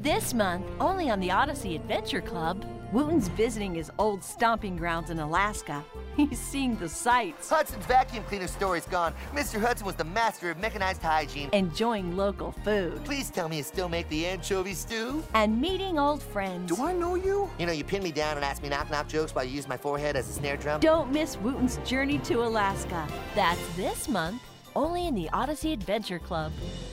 This month, only on the Odyssey Adventure Club, Wooten's visiting his old stomping grounds in Alaska. He's seeing the sights. Hudson's vacuum cleaner store is gone. Mr. Hudson was the master of mechanized hygiene. Enjoying local food. Please tell me you still make the anchovy stew. And meeting old friends. Do I know you? You know, you pin me down and ask me knock-knock jokes while you use my forehead as a snare drum. Don't miss Wooten's journey to Alaska. That's this month, only in the Odyssey Adventure Club.